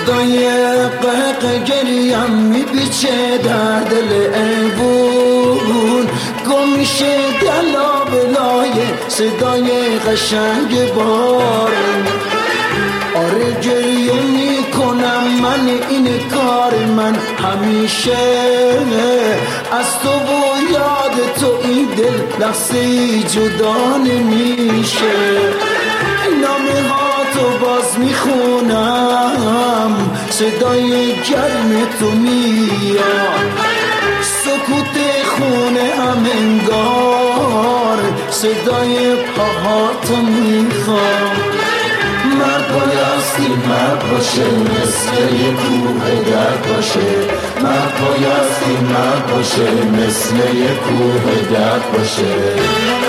صدای قهق گریم میپیچه در دل ایوون، گم میشه دلا بلای صدای قشنگ بارون. آره گریه میکنم من، این کار من همیشه، از تو و یاد تو این دل لحظه ای جدا نمیشه. نامه ها تو باز میخونم، صدای گرم تو میاد، سکوت خونه هم انگار صدای پاهاتو میخوام. مرد بایستی مرد باشه، مثل یه کوه درد باشه. مرد بایستی مرد باشه، مثل یه کوه درد باشه.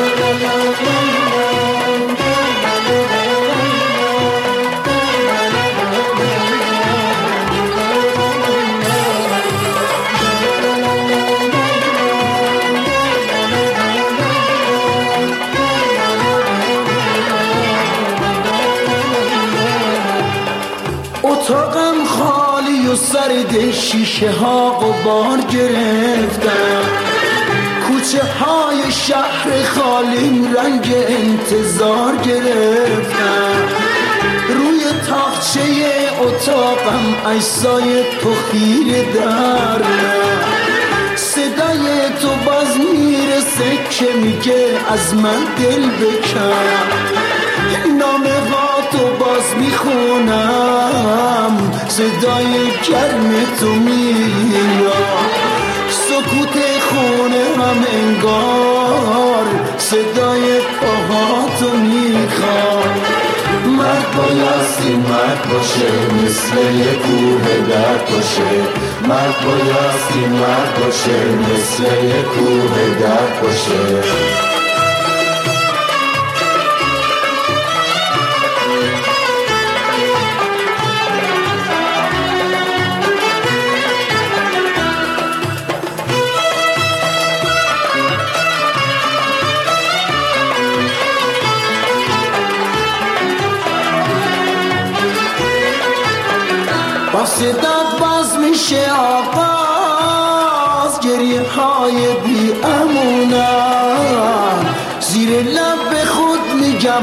اتاقم خالی و سرد، شیشه ها غبار گرفتم، کوچه های شهر خالیم رنگ انتظار گرفتم. روی تاقچه اتاقم عکسای تو خیره در من، صدای تو باز میرسه که میگه از من دل بکن. نامه ها تو باز میخونم، صدای گرم تو میاد، سکوت خونه هم انگار صدای پاهاتو میخواد. مرد بایستی مرد باشه، مثل یه کوه درد باشه. مرد بایستی مرد باشه، مثل یه کوه درد باشه. با صدات باز میشه آغاز، گریه های بی امونم، زیر لب به خود میگم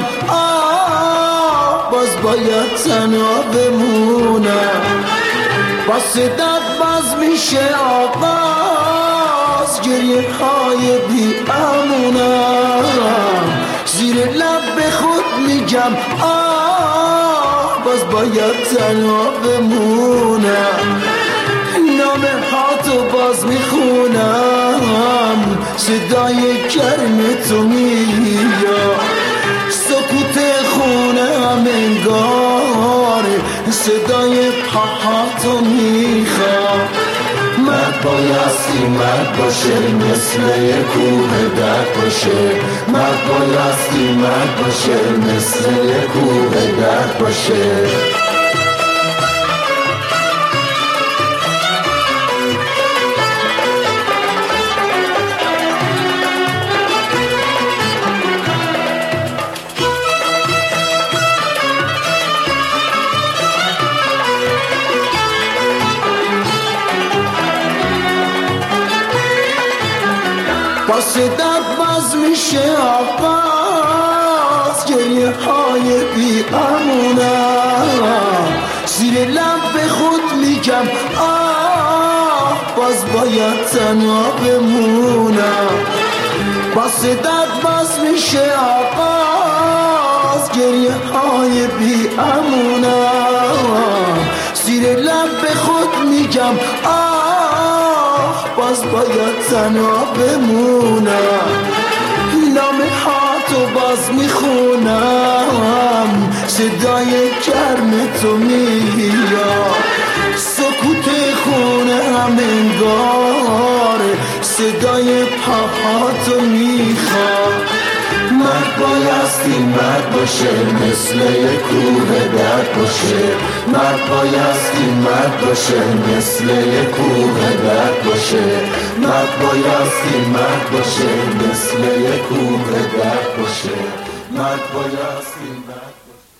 باز باید تنها بمونم. با صدات باز میشه آغاز، گریه های بی امونم، زیر لب به خود میگم باز باید تنها بمونم. نامه ها تو باز میخونم، صدای گرم تو میاد، سکوت خونه هم انگار صدای پاهاتو میخواد. مرد بایستی مرد باشه، مثل یه کوه درد باشه. مرد بایستی مرد باشه، مثل یه کوه درد باشه. با صدات باز میشه آغاز، گریه های بی امونم، زیر لب به خود میگم باز باید تنها بمونم. با صدات باز میشه آغاز، گریه های بی امونم، زیر لب به خود میگم باز باید تنها بمونم. نامه ها تو باز میخونم، صدای گرم تو میاد، سکوت خونه هم انگار صدای پاهاتو میخواد. مرد بایستی مرد باشه، مثل یه کوه درد باشه. مرد بایستی مرد باشه، مثل یه کوه درد باشه. مرد بایستی مرد باشه، مثل یه کوه درد باشه. مرد بایستی مرد باشه.